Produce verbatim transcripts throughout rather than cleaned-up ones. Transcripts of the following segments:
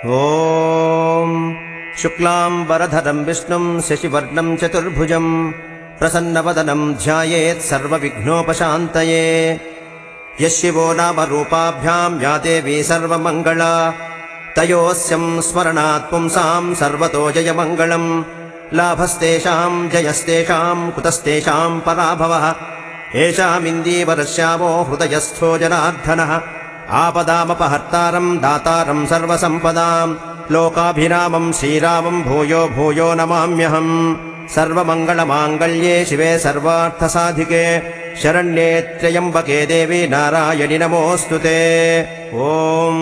ॐ शुक्लाम्बरधरं विष्णुं शशिवर्णं चतुर्भुजं प्रसन्नवदनं ध्यायेत् सर्वविघ्नोपशान्तये। यः शिवो नाम रूपाभ्यां या देवी सर्वमङ्गला तयोस्यं स्मरणात् पुंसां सर्वतो जयमङ्गलम्। लाभस्तेषां जयस्तेषां कुतस्तेषां पराभवः। येषामिन्दीवरश्यामो हृदयस्थो जनार्दनः। आपदामपहर्तारं दातारं सर्वसम्पदां लोकाभिरामं श्रीरामं भूयो भूयो नमाम्यहम्। सर्वमङ्गलमाङ्गल्ये शिवे सर्वार्थसाधिके शरण्ये त्र्यम्बके देवी नारायणि नमोऽस्तुते। ॐ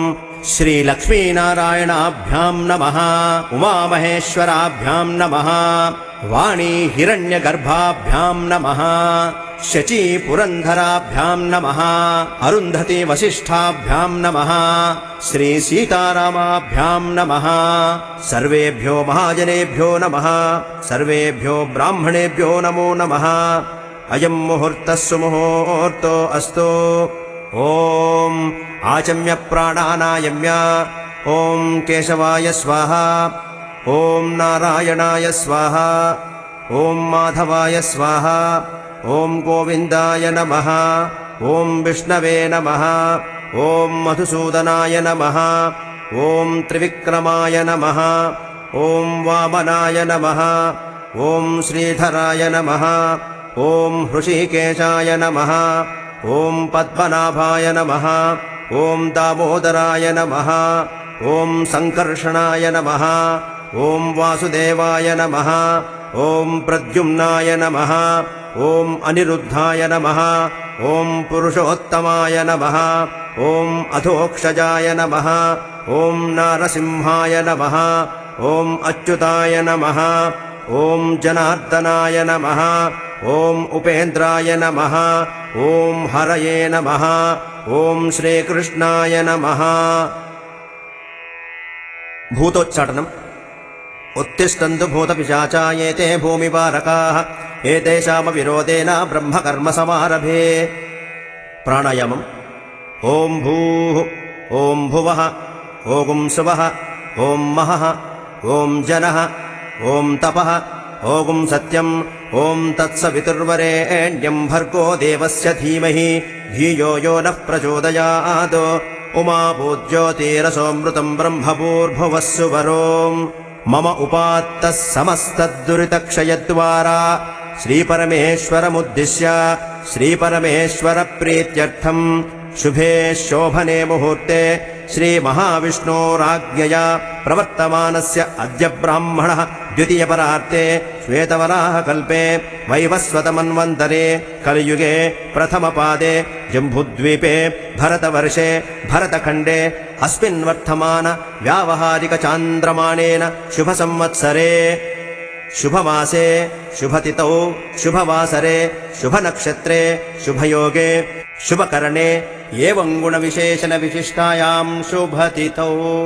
श्रीलक्ष्मीनारायणाभ्यां नमः। उमामहेश्वराभ्यां नमः। वाणी हिरण्यगर्भाभ्यां नमः। शची पुरन्धराभ्यां नमः। अरुन्धती वसिष्ठाभ्यां नमः। श्री सीतारामाभ्यां नमः। सर्वेभ्यो महाजनेभ्यो नमः। सर्वेभ्यो ब्राह्मणेभ्यो नमो नमः। अयं मुहूर्तः सुमुहूर्तो अस्तु। ॐ आचम्य प्राणानायम्य। ॐ केशवाय स्वाहा। ॐ नारायणाय स्वाहा। ॐ माधवाय स्वाहा। ॐ गोविन्दाय नमः। ॐ विष्णवे नमः। ॐ मधुसूदनाय नमः। ॐ त्रिविक्रमाय नमः। ॐ वामनाय नमः। ॐ श्रीधराय नमः। ॐ हृषीकेशाय नमः। ॐ पद्मनाभाय नमः। ॐ दामोदराय नमः। ॐ सङ्कर्षणाय नमः। ॐ वासुदेवाय नमः। ॐ प्रद्युम्नाय नमः। ॐ अनिरुद्धाय नमः। ॐ पुरुषोत्तमाय नमः। ॐ अधोक्षजाय नमः। ॐ नारसिंहाय नमः। ॐ अच्युताय नमः। ॐ जनार्दनाय नमः। ॐ उपेन्द्राय नमः। ॐ हरये नमः। ॐ श्रीकृष्णाय नमः। भूतोच्चाटनम्। उत्तिष्ठन्तु भूतपिशाचा एते भूमिवारकाः एतेषामविरोधेन ब्रह्मकर्मसमारभे। प्राणायामम्। ॐ भूः ॐ भुवः ॐ सुवः ॐ महः ॐ जनः ॐ तपः ॐ सत्यम् ॐ तत्सवितुर्वरेण्यं भर्गो देवस्य धीमहि धियो यो नः प्रचोदयात्। उमाभूज्योतिरसोऽमृतं ब्रह्मभूर्भुवः सुवरोम्। मम उपात्तः समस्तद्दुरितक्षयद्वारा श्रीपरमेश्वरमुद्दिश्य श्रीपरमेश्वरप्रीत्यर्थम् शुभे शोभने मुहूर्ते श्रीमहाविष्णोराज्ञया प्रवर्तमानस्य अद्य ब्राह्मणः द्वितीयपरार्ते श्वेतवराहकल्पे वैवस्वतमन्वन्तरे कलियुगे प्रथमपादे जम्बूद्वीपे भरतवर्षे भरतखण्डे अस्मिन् वर्तमान व्यावहारिकचान्द्रमाणेन शुभसंवत्सरे शुभमासे शुभतिथौ शुभवासरे शुभनक्षत्रे शुभयोगे शुभकरणे एवं गुणविशेषणविशिष्टायां शुभतिथौ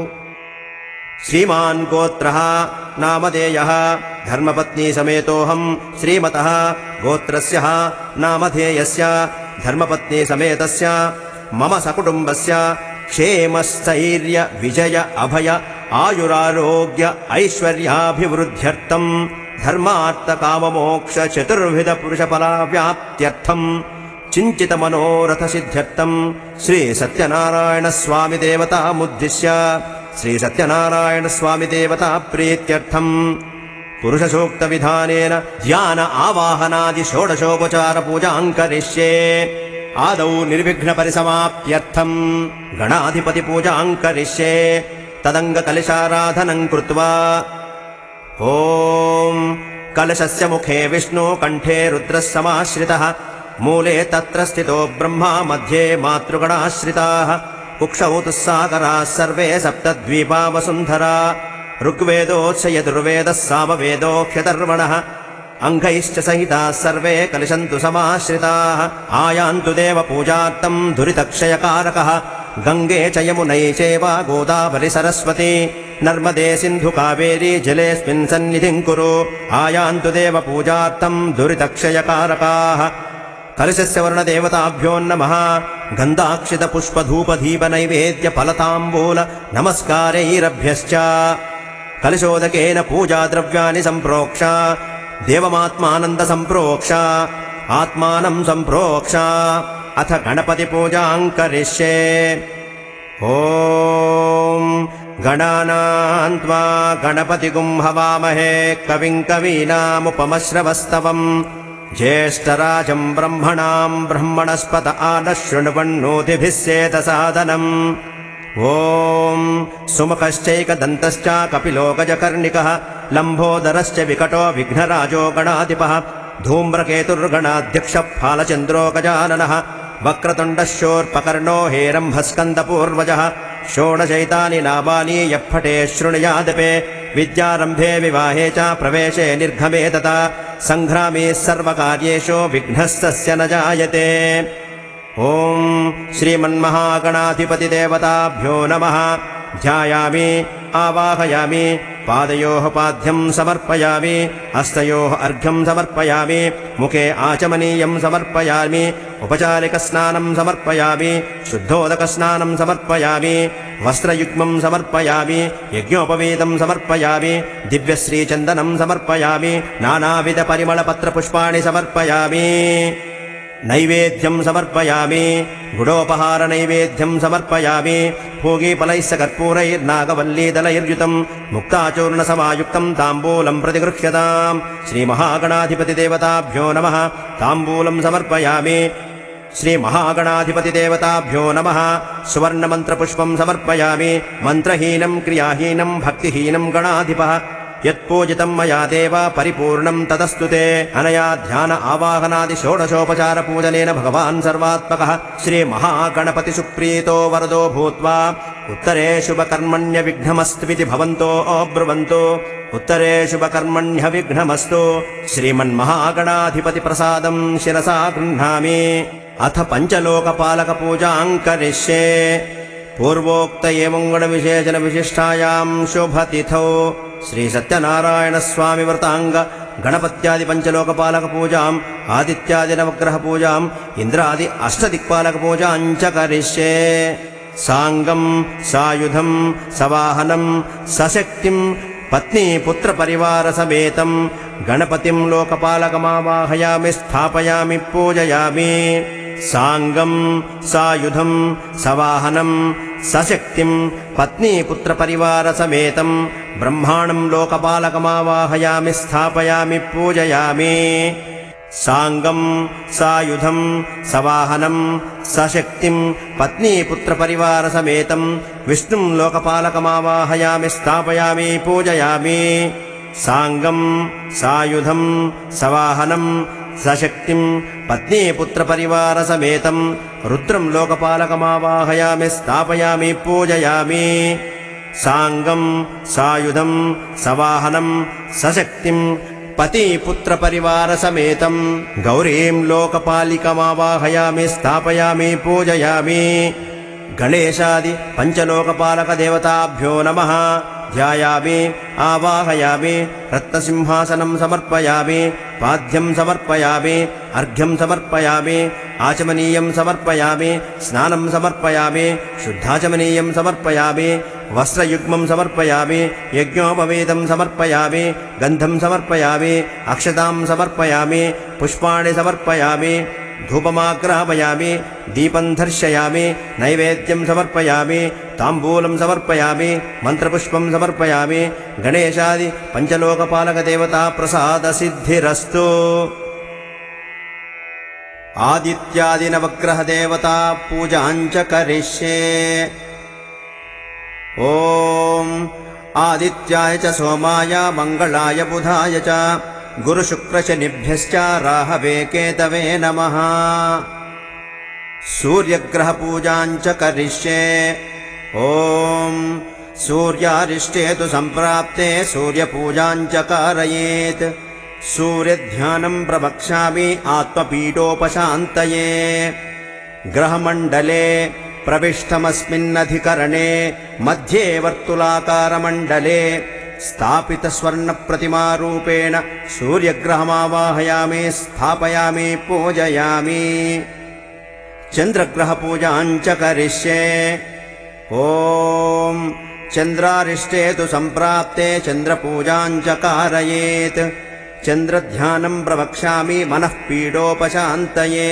श्रीमान् गोत्रः नामधेयः धर्मपत्नी समेतोऽहं श्रीमतः गोत्रस्य नामधेयस्य धर्मपत्नी समेतस्य मम सकुटुम्बस्य क्षेमस्थैर्य विजय अभय आयुरारोग्य ऐश्वर्याभिवृद्ध्यर्थं धर्मार्थकाममोक्ष चतुर्विध पुरुषफलाव्याप्त्यर्थं चिञ्चित मनोरथ सिद्ध्यर्थं श्री सत्यनारायण स्वामी देवतामुद्दिश्य श्री सत्यनारायण स्वामी देवता प्रीत्यर्थं पुरुष सूक्त विधानेन ध्यान आवाहनादि षोडशोपचार पूजां करिष्ये। आदौ निर्विघ्न परिसमाप्त्यर्थं गणाधिपति पूजां करिष्ये। तदंग कलशाराधनं कृत्वा ॐ कलशस्य मुखे विष्णु कंठे रुद्रः समाश्रितः मूले तत्र स्थितो ब्रह्मा मध्ये मातृगणाश्रिताः कुक्षौ दुस्सागराः सर्वे सप्तद्वीपा वसुन्धरा ऋग्वेदोच्च यजुर्वेदः सामवेदोऽख्यतर्वणः अंगैश्च सहिताः सर्वे कलशन्तु समाश्रिताः आयान्तु देव पूजार्थं दुरितक्षयकारकः गंगे च यमुनै चैव गोदावरी सरस्वती नर्मदे सिन्धु कावेरी जलेऽस्मिन् सन्निधिं कुरु आयान्तु देव पूजार्थं दुरितक्षयकारकाः कलशस्य वर्णदेवताभ्यो नमः गन्धाक्षितपुष्पधूपदीपनैवेद्यफलताम्बूल नमस्कारैरभ्यश्च कलशोदकेन पूजाद्रव्याणि सम्प्रोक्ष देवमात्मानन्द सम्प्रोक्ष आत्मानं सम्प्रोक्ष अथ गणपतिपूजां करिष्ये। ॐ गणानां त्वा गणपतिगुं हवामहे कविं कवीनामुपमश्रवस्तवम् ज्येष्ठराजं ब्रह्मणां ब्रह्मणस्पत आनः शृण्वन्नोतिभिः सेदसादनम्। ॐ सुमुखश्चैकदन्तश्च कपिलो गजकर्णिकः लम्बोदरश्च विकटो विघ्नराजो गणाधिपः धूम्रकेतुर्गणाध्यक्षः फालचन्द्रो गजाननः वक्रतुण्डः शूर्पकर्णो हेरम्भस्कन्दपूर्वजः षोडशैतानि नामानि यः पठेत् शृणुयादपि विद्यारम्भे विवाहे च प्रवेशे निर्गमे तथा सङ्ग्रामे सर्वकार्येषु विघ्नस्तस्य न जायते। ॐ श्रीमन्महागणाधिपतिदेवताभ्यो नमः। ध्यायामि आवाहयामि पादयोः पाद्यं समर्पयामि हस्तयोः अर्घ्यं समर्पयामि मुखे आचमनीयं समर्पयामि उपचारिकस्नानं समर्पयामि शुद्धोदकस्नानं समर्पयामि वस्त्रयुग्मं समर्पयामि यज्ञोपवीतं समर्पयामि दिव्यश्रीचन्दनं समर्पयामि नानाविधपरिमलपत्रपुष्पाणि समर्पयामि नैवेद्यं समर्पयामि गुडोपहारनैवेद्यं समर्पयामि पूगीफलैश्च कर्पूरैर्नागवल्लीदलैर्युतं मुक्ताचूर्णसमायुक्तं ताम्बूलं प्रतिगृह्यताम्। श्रीमहागणाधिपतिदेवताभ्यो नमः। ताम्बूलं समर्पयामि। श्रीमहागणाधिपतिदेवताभ्यो नमः। सुवर्णमन्त्रपुष्पं समर्पयामि। मन्त्रहीनं क्रियाहीनं भक्तिहीनं गणाधिपः यत्पूजितं मया देव परिपूर्णं तदस्तु ते। अनया ध्यान आवाहनादि षोडशोपचार पूजनेन भगवान् सर्वात्मकः श्रीमहागणपतिसुप्रीतो वरदो भूत्वा उत्तरे शुभकर्मण्य विघ्नमस्त्विति भवन्तो अब्रुवन्तु। उत्तरे शुभकर्मण्य विघ्नमस्तु। श्रीमन्महागणाधिपतिप्रसादं शिरसा गृह्णामि। अथ पञ्चलोकपालकपूजां करिष्ये। पूर्वोक्त एवं गुणविशेषण विशिष्टायां शुभतिथौ श्री सत्यनारायण स्वामी व्रतांग गणपत्यादि पंचलोकपालक पूजाम् आदित्यादि नवग्रह पूजाम् इंद्रादि अष्टदिक्पालक पूजां च करिष्ये। सांगं सायुधं सवाहनं सशक्तिं पत्नी पुत्र परिवार समेतं गणपतिं लोकपालकमावाहयामि स्थापयामि पूजयामि। सांगं सायुधं सवाहनं सशक्तिं पत्नी पुत्र परिवार समेतं ब्रह्माणं लोकपालकमावाहयामि स्थापयामि पूजयामि। सांगं सायुधं सवाहनं सशक्तिं पत्नी पुत्र परिवार समेतं विष्णुं लोकपालकमावाहयामि स्थापयामि पूजयामि। सांगं सायुधं सवाहनं सशक्तिं पत्नी पुत्र परिवार समेतं रुद्रं लोकपालकमावाहयामि स्थापयामि पूजयामि। सांगं सायुधं सवाहनं सशक्तिं पति पुत्र परिवार समेतं गौरीं लोकपालिकमावाहयामि स्थापयामि पूजयामि। गणेशादि पंचलोकपालक देवताभ्यो नमः। ध्यायामि आवाहयामि रत्नसिंहासनं समर्पयामि पाद्यं समर्पयामि अर्घ्यं समर्पयामि आचमनीयं समर्पयामि स्नानं समर्पयामि शुद्धाचमनीयं समर्पयामि वस्त्रयुग्मं समर्पयामि यज्ञोपवीतं समर्पयामि गन्धं समर्पयामि अक्षतां समर्पयामि पुष्पाणि समर्पयामि धूपमाग्रापयामि दीपं दर्शयामि नैवेद्यं समर्पयामि ताम्बूलं समर्पयामि मन्त्रपुष्पं समर्पयामि गणेशादि पंचलोकपालक देवता प्रसाद सिद्धिरस्तु। आदित्यादि नवग्रह देवता पूजां च करिष्ये। ओम आदित्याय च सोमाय मंगलाय बुधाय च गुरुशुक्रशनिभ्यश्च राहवे केतवे नमः। सूर्यग्रह पूजां च करिष्ये। ओम सूर्यारिष्टे तु संप्राप्ते सूर्यपूजां च कारयेत्। सूर्यध्यानं प्रवक्ष्यामि आत्मपीडोपशान्तये। ग्रहमण्डले प्रविष्टमस्मिन्नधिकरणे मध्ये वर्तुलाकारमण्डले स्थापितस्वर्णप्रतिमारूपेण सूर्यग्रहमावाहयामि स्थापयामि पूजयामि चन्द्रग्रहपूजाम् च करिष्ये ॐ चन्द्रारिष्टे तु सम्प्राप्ते चन्द्रपूजाम् च कारयेत् चन्द्रध्यानम् प्रवक्ष्यामि मनः पीडोपशान्तये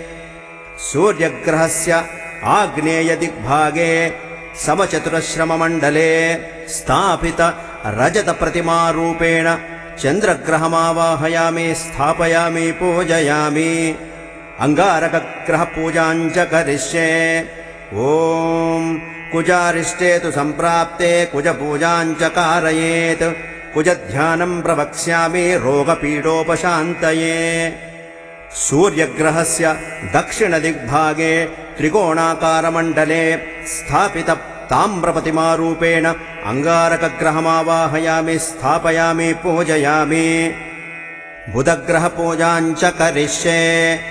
सूर्यग्रहस्य आग्नेयदिग्भागे समचतुरश्रममण्डले स्थापित रजतप्रतिमारूपेण चन्द्रग्रहमावाहयामि स्थापयामि पूजयामि अंगारकग्रहपूजाम् च करिष्ये ॐ कुजारिष्टे तु सम्प्राप्ते कुजपूजाम् च कारयेत् कुजध्यानम् प्रवक्ष्यामि रोगपीडोपशान्तये सूर्यग्रहस्य दक्षिणदिग्भागे त्रिकोणाकारमण्डले स्थापित ताम्रप्रतिमारूपेण अंगारकग्रहमावाहयामि स्थापयामि पूजयामि बुधग्रहपूजाम् च करिष्ये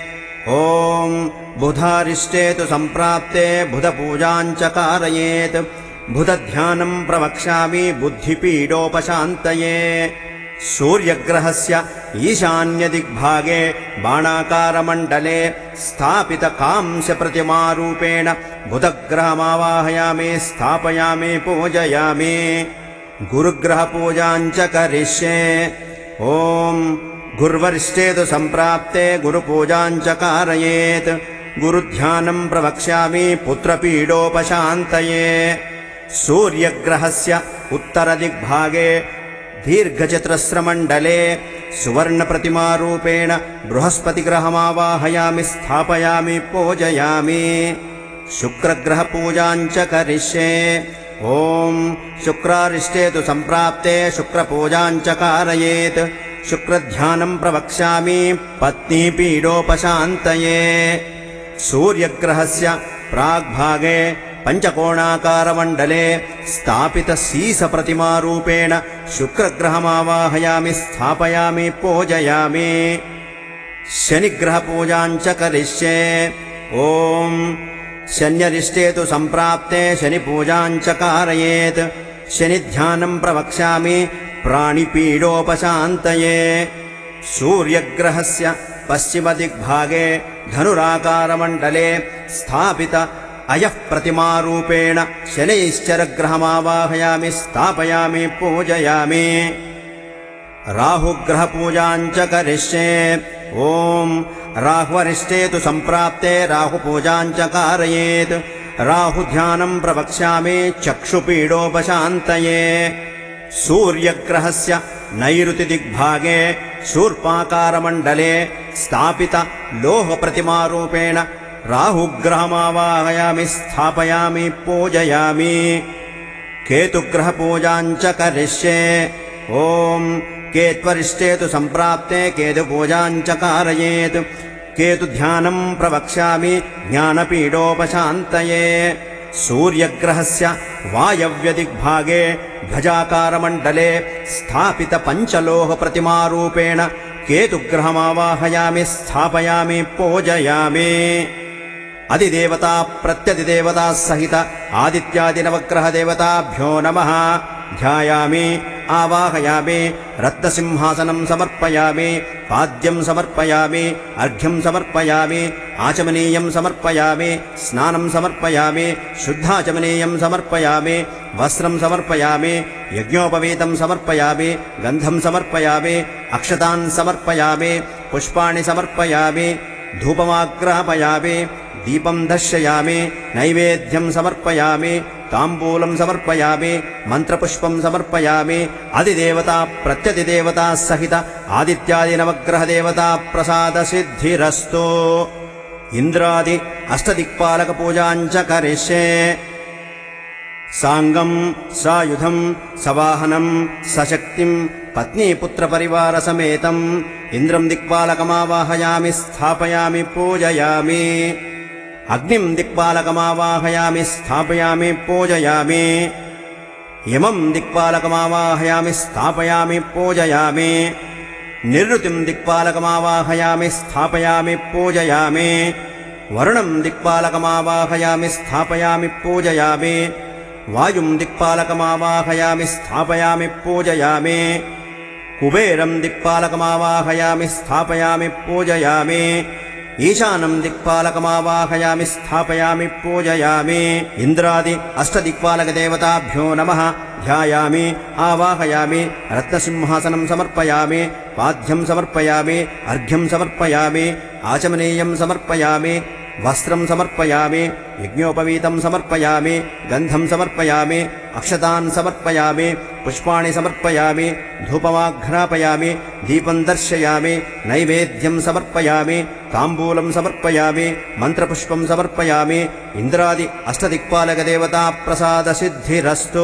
ॐ बुधारिष्टे तु सम्प्राप्ते बुधपूजाम् च कारयेत् बुधध्यानम् प्रवक्ष्यामि बुद्धिपीडोपशान्तये सूर्यग्रहस्य ईशान्यदिग्भागे बाणाकारमण्डले स्थापित कांस्यप्रतिमारूपेण बुधग्रहमावाहयामि स्थापयामि पूजयामि गुरुग्रहपूजाम् च करिष्ये ॐ गुर्वरिष्टे तु सम्प्राप्ते गुरुपूजाम् च कारयेत् गुरुध्यानम् प्रवक्ष्यामि पुत्रपीडोपशान्तये सूर्यग्रहस्य उत्तरदिग्भागे दीर्घचतुरस्रमण्डले सुवर्णप्रतिमारूपेण बृहस्पतिग्रहमावाहयामि स्थापयामि पूजयामि शुक्रग्रहपूजाम् च करिष्ये ॐ शुक्रारिष्टे तु सम्प्राप्ते शुक्रपूजाम् च कारयेत् शुक्रध्यानम् प्रवक्ष्यामि पत्नीपीडोपशान्तये सूर्यग्रहस्य प्राग्भागे पञ्चकोणाकारमण्डले स्थापित सीसप्रतिमारूपेण शुक्रग्रहमावाहयामि स्थापयामि पूजयामि शनिग्रहपूजाम् च करिष्ये ॐ शन्यरिष्टे तु सम्प्राप्ते शनिपूजाम् च कारयेत् शनिध्यानम् प्रवक्ष्यामि प्राणिपीडोपशान्तये सूर्यग्रहस्य पश्चिमदिग्भागे धनुराकारमण्डले स्थापित अयः प्रतिमारूपेण शनैश्चरग्रहमावाहयामि स्थापयामि पूजयामि राहुग्रहपूजाम् च करिष्ये ॐ राह्वरिष्टे तु सम्प्राप्ते राहुपूजाम् च कारयेत् राहुध्यानम् प्रवक्ष्यामि चक्षुपीडोपशान्तये सूर्यग्रहस्य नैऋतिदिग्भागे शूर्पाकारमण्डले स्थापित लोहप्रतिमारूपेण राहुग्रहमावाहयामि स्थापयामि पूजयामि केतुग्रहपूजाम् च करिष्ये ॐ केत्वरिष्टे तु सम्प्राप्ते केतुपूजाम् च कारयेत् केतुध्यानम् प्रवक्ष्यामि ज्ञानपीडोपशान्तये सूर्यग्रहस्य वायव्यदिग्भागे ध्वजाकारमण्डले स्थापित पञ्चलोहप्रतिमारूपेण केतुग्रहमावाहयामि स्थापयामि पूजयामि अधिदेवता प्रत्यधिदेवता सहित आदित्यादिनवग्रहदेवताभ्यो नमः ध्यायामि आवाहयामि रत्नसिंहासनम् समर्पयामि पाद्यम् समर्पयामि अर्घ्यम् समर्पयामि आचमनीयम् समर्पयामि स्नानम् समर्पयामि शुद्धाचमनीयम् समर्पयामि वस्त्रम् समर्पयामि यज्ञोपवीतम् समर्पयामि गन्धम् समर्पयामि अक्षतान् समर्पयामि पुष्पाणि समर्पयामि धूपमाग्रापयामि दीपम् दर्शयामि नैवेद्यम् समर्पयामि ताम्बूलम् समर्पयामि मन्त्रपुष्पम् समर्पयामि अधिदेवता प्रत्यधिदेवता सहित आदित्यादिनवग्रहदेवता प्रसादसिद्धिरस्तु इन्द्रादि अष्टदिक्पालकपूजाम् च करिष्ये साङ्गम् सायुधम् सवाहनम् सशक्तिम् पत्नीपुत्रपरिवारसमेतम् इन्द्रम् दिक्पालकमावाहयामि स्थापयामि पूजयामि अग्निम् दिक्पालकमावाहयामि स्थापयामि पूजयामि यमम् दिक्पालकमावाहयामि स्थापयामि पूजयामि निरृतिम् दिक्पालकमावाहयामि स्थापयामि पूजयामि वरुणम् दिक्पालकमावाहयामि स्थापयामि पूजयामि वायुं दिक्पालकमावाहयामि स्थापयामि पूजयामि कुबेरं दिक्पालकमावाहयामि स्थापयामि पूजयामि ईशानं दिक्पालकमावाहयामि स्थापयामि पूजयामि इन्द्रादि अष्टदिक्पालकदेवताभ्यो नमः ध्यायामि आवाहयामि रत्नसिंहासनं समर्पयामि पाद्यं समर्पयामि अर्घ्यं समर्पयामि आचमनीयं समर्पयामि वस्त्रं समर्पयामि यज्ञोपवीतं समर्पयामि गन्धं समर्पयामि अक्षतान् समर्पयामि पुष्पाणि समर्पयामि धूपमाघ्रापयामि दीपं दर्शयामि नैवेद्यं समर्पयामि ताम्बूलं समर्पयामि मन्त्रपुष्पं समर्पयामि इन्द्रादि अष्टदिक्पालकदेवता प्रसादसिद्धिरस्तु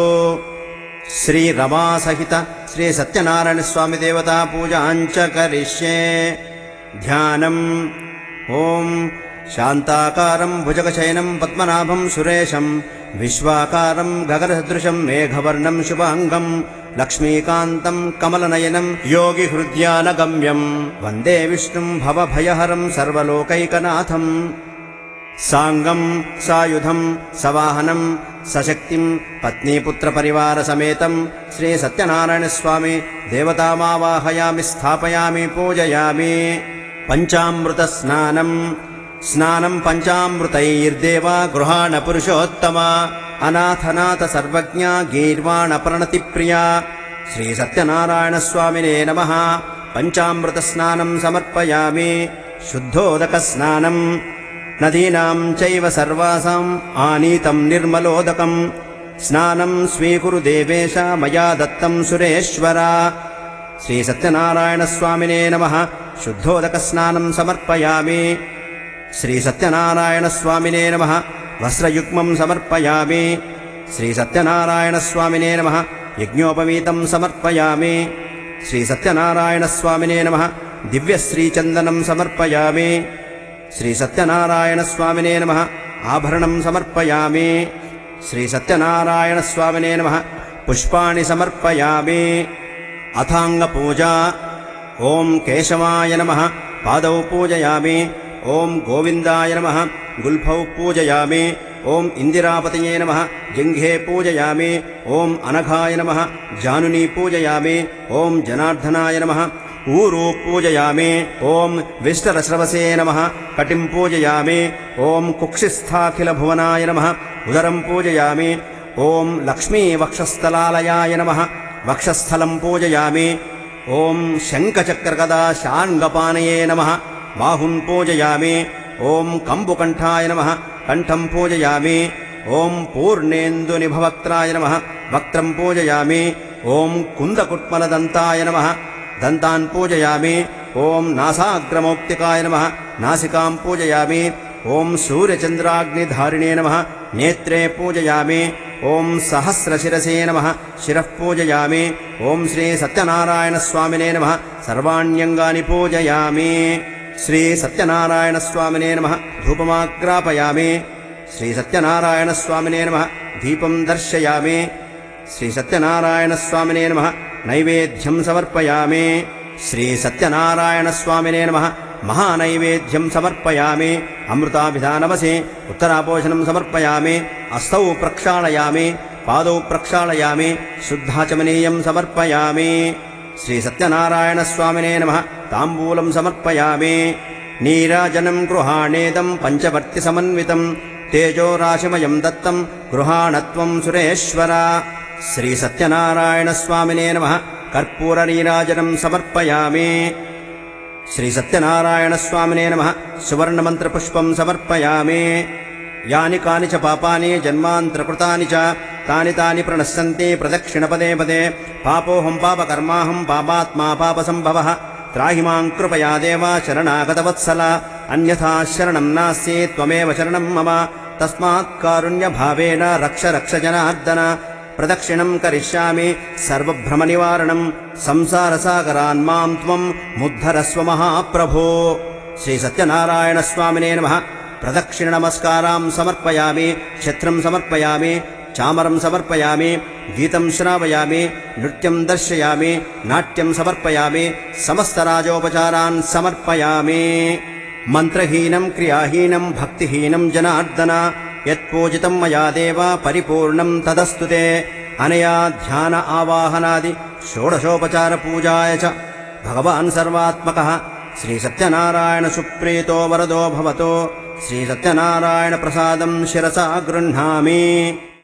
श्रीरमासहित श्री सत्यनारायणस्वामी देवता पूजाञ्च करिष्ये ध्यानम् ॐ शान्ताकारं भुजगशयनं पद्मनाभं सुरेशं विश्वाकारं गगनसदृशं मेघवर्णं शुभाङ्गं लक्ष्मीकान्तं कमलनयनं योगिहृद्यानगम्यं वन्दे विष्णुं भवभयहरं सर्वलोकैकनाथम् साङ्गं सायुधं सवाहनं सशक्तिं पत्नीपुत्रपरिवारसमेतं श्रीसत्यनारायणस्वामी देवतामावाहयामि स्थापयामि पूजयामि पञ्चामृतस्नानम् स्नानं पञ्चामृतैर्देवा गृहाण पुरुषोत्तमा अनाथनाथ सर्वज्ञा गीर्वाणप्रणतिप्रिया श्रीसत्यनारायणस्वामिने नमः पञ्चामृतस्नानं समर्पयामि शुद्धोदकस्नानं नदीनां चैव सर्वासाम् आनीतं निर्मलोदकम् स्नानं स्वीकुरु देवेश मया दत्तं सुरेश्वर श्रीसत्यनारायणस्वामिने नमः शुद्धोदकस्नानं समर्पयामि श्रीसत्यनारायणस्वामिने नमः वस्त्रयुग्मं समर्पयामि श्रीसत्यनारायणस्वामिने नमः यज्ञोपवीतं समर्पयामि श्रीसत्यनारायणस्वामिने नमः दिव्यश्रीचन्दनं समर्पयामि श्रीसत्यनारायणस्वामिने नमः आभरणं समर्पयामि श्रीसत्यनारायणस्वामिने नमः पुष्पाणि समर्पयामि अथाङ्गपूजा ॐ केशवाय नमः पादौ पूजयामि ॐ गोविन्दाय नमः गुल्फौ पूजयामि ॐ इन्दिरापतये नमः जिह्वे पूजयामि ॐ अनघाय नमः जानुनी पूजयामि ॐ जनार्दनाय नमः ऊरू पूजयामि ॐ विष्टरश्रवसे नमः कटिं पूजयामि ॐ कुक्षिस्थाखिलभुवनाय नमः उदरं पूजयामि ॐ लक्ष्मीवक्षस्थलालयाय नमः वक्षस्थलं पूजयामि ॐ शङ्खचक्रगदा शार्ङ्गपाणये नमः बाहुं पूजयामि ॐ कम्बुकण्ठाय नमः कण्ठं पूजयामि ॐ पूर्णेन्दुनिभवक्त्राय नमः वक्त्रं पूजयामि ॐ कुन्दकुट्मलदन्ताय नमः दन्तान् पूजयामि ॐ नासाग्रमौक्तिकाय नमः नासिकां पूजयामि ॐ सूर्यचन्द्राग्निधारिणे नमः नेत्रे पूजयामि ॐ सहस्रशिरसे नमः शिरः पूजयामि ॐ श्रीसत्यनारायणस्वामिने नमः सर्वाण्यङ्गानि पूजयामि श्रीसत्यनारायणस्वामिने नमः धूपमाग्रापयामि श्रीसत्यनारायणस्वामिने नमः दीपं दर्शयामि श्रीसत्यनारायणस्वामिने नमः नैवेद्यं समर्पयामि श्रीसत्यनारायणस्वामिने नमः महानैवेद्यं समर्पयामि अमृताभिधानमसि उत्तरापोषणं समर्पयामि अस्तौ प्रक्षालयामि पादौ प्रक्षालयामि शुद्धाचमनीयं समर्पयामि श्रीसत्यनारायणस्वामिने नमः ताम्बूलं समर्पयामि नीराजनं गृहाणेदं पञ्चवर्तिसमन्वितं तेजोराशिमयं दत्तं गृहाणत्वं सुरेश्वर श्रीसत्यनारायणस्वामिने नमः कर्पूरनीराजनं समर्पयामि श्रीसत्यनारायणस्वामिने नमः सुवर्णमन्त्रपुष्पं समर्पयामि यानि कानि च पापानि जन्मान्तरकृतानि च तानि तानि प्रणश्यन्ति प्रदक्षिणपदे पदे पापोऽहं पापकर्माहं पापात्मा पापसम्भवः त्राहि मां कृपया देव शरणागतवत्सल अन्यथा शरणं नास्ति त्वमेव शरणं मम तस्मात् कारुण्यभावेन रक्ष रक्ष जनार्दन प्रदक्षिणं करिष्यामि सर्वभ्रमनिवारणं संसारसागरान् मां त्वं मुद्धरस्व महाप्रभो श्रीसत्यनारायणस्वामिने नमः प्रदक्षिणनमस्कारां समर्पयामि क्षत्रं समर्पयामि चामरं समर्पयामि गीतं श्रावयामि नृत्यं दर्शयामि नाट्यं समर्पयामि समस्तराजोपचारान् समर्पयामि मन्त्रहीनं क्रियाहीनं भक्तिहीनं जनार्दन यत्पूजितं मया देव परिपूर्णं तदस्तु ते। अनया ध्यान आवाहनादि षोडशोपचारपूजाय च भगवान् सर्वात्मकः श्रीसत्यनारायण सुप्रीतो वरदो भवतो। श्रीसत्यनारायण प्रसादं शिरसा गृह्णामि।